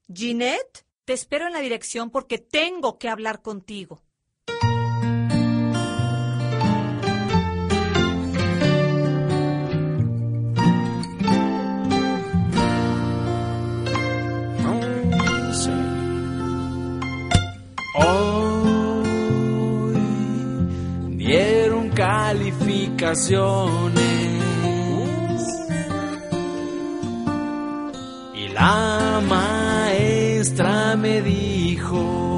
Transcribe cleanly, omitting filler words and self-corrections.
Ginette, te espero en la dirección porque tengo que hablar contigo. Hoy dieron calificaciones y la maestra me dijo: